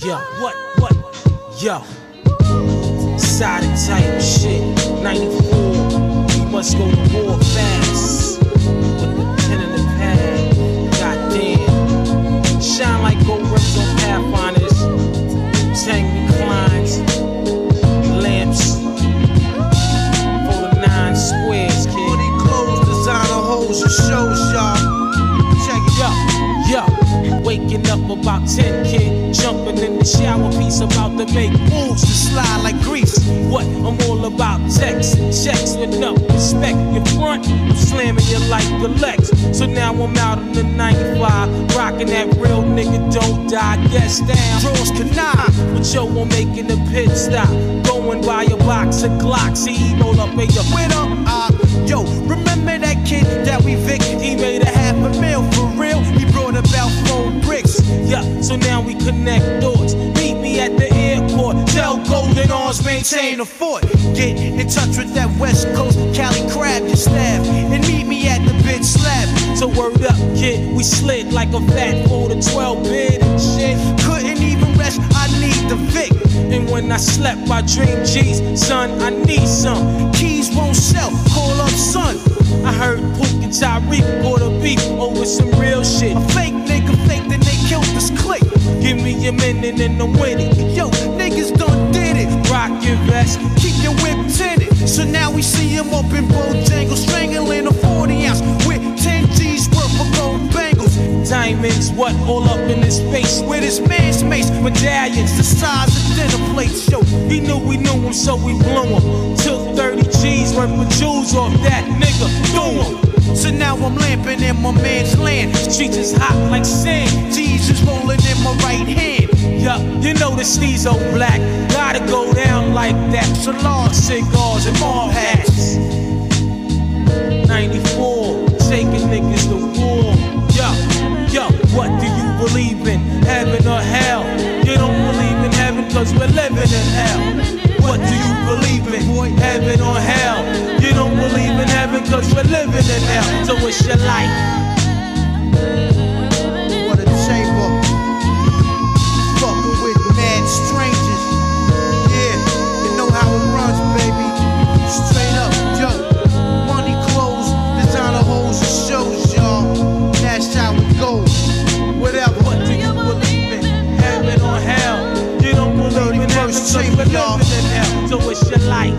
Yo, solid type shit. 94, we must go to war fast. With the pen and the pad, goddamn. Shine like gold rims on Pathfinders. Tank reclines, lamps. For the 9 squares, kid. 40 clothes, designer hoes and shows, y'all. Check it out. Yo, waking up about 10, kid. Jumping in the shower piece, about to make moves to slide like grease. What? I'm all about texts and checks with no respect. Your front, I'm slamming you like the Lex. So now I'm out in the 95, rocking that real nigga don't die. Guess down, draws canine. But yo, I'm making a pit stop. Going by a box of Glocks. He roll up in your winner. Yo, remember that kid that we victed? He made a $500,000 for real. He brought about 4 bricks. Yeah, so now we connect doors. Meet me at the airport. Tell Golden Arms maintain the fort. Get in touch with that West Coast Cali crab your staff and meet me at the bitch slab. So word up, kid, we slid like a fat 4 to 12 bid and shit. Couldn't even rest, I need the Vic. And when I slept, I dreamed G's, son, I need some. Keys won't sell, call up son. I heard Pook and Tyreek caught a beef over some real shit. A fake nigga fake, then they killed this clique. Give me a minute and I'm winning. Yo, niggas done did it. Rock your vest, keep your whip tinted. So now we see him up in Bojangles, strangling a 40 ounce with 10 G's worth of gold bangles. Diamonds, what, all up in his face. With his man's mace, medallions the size of dinner plates. Yo, he knew we knew him, so we blew him. Took 30 G's worth of jewels off that nigga, threw him. So now I'm lamping in my man's land. Streets is hot like sand. G's is rolling in my right hand. Yeah, you know the steez old black. Gotta go down like that. So long cigars and mob hats. 94, taking niggas to war. Yo, what do you believe in? Heaven or hell? You don't believe in heaven cause we're living in hell. What do you believe in? Heaven or hell? You don't believe in heaven cause we're living in hell. So what's your life? What a chamber. Fucking with mad strangers. Yeah, you know how it runs, baby. Straight up, yo. Money, clothes, designer hoes and shows, y'all. That's how it goes. Whatever. What do you believe in? Heaven or hell? You don't believe in heaven cause we're living in hell. So what's your life?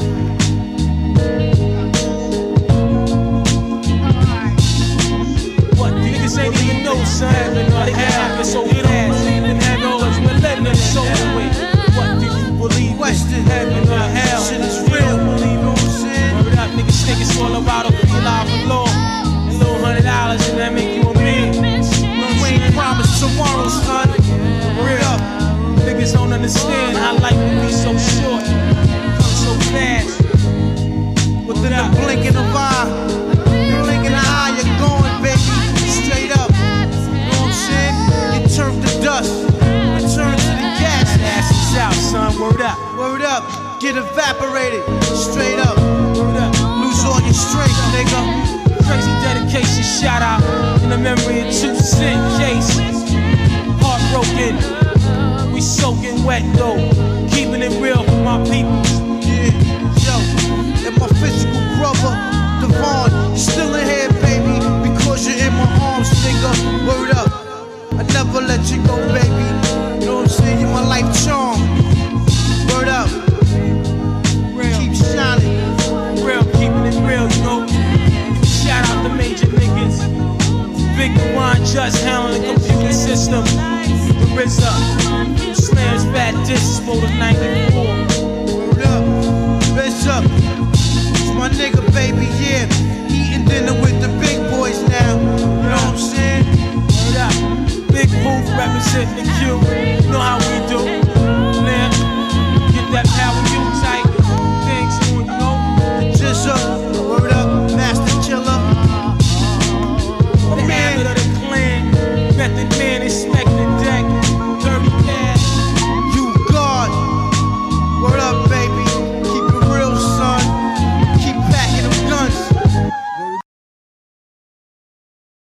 What? Niggas ain't even know, son. Heaven or hell? So you don't believe in heaven cause we're living in so way. What do you believe in? Question. Heaven or hell? Shit is real. Believe You know what I'm saying? Word up, niggas think it's all about a feel life and law. A little $100 and that make you a man. You ain't promised tomorrow, son. Word up, niggas don't understand how life can be so short, come so fast. Within the blink of an eye, blink of an eye, you're going, baby. Straight up. You know what I'm saying? You turn to dust. You turn to the gas. Ass is out, son. Word up. Word up. Get evaporated. Straight up. Word up. Lose all your strength, nigga. Crazy dedication, shout out in the memory of 2 Cent Case. Heartbroken, we soaking wet though, keeping it real for my people. Yeah, yo, and my physical brother, Devon, you still in here, baby, because you're in my arms, nigga. Word up, I never let you go, baby. You know what I'm saying? You're my life charm. Word up, Real, keep shining. real, keeping it real, you know. Shout out the major niggas. Big One just handling the computer system. The RZA, Slams Fat Discs for the 94. Word up, bitch up. It's my nigga, baby, yeah. Eating dinner with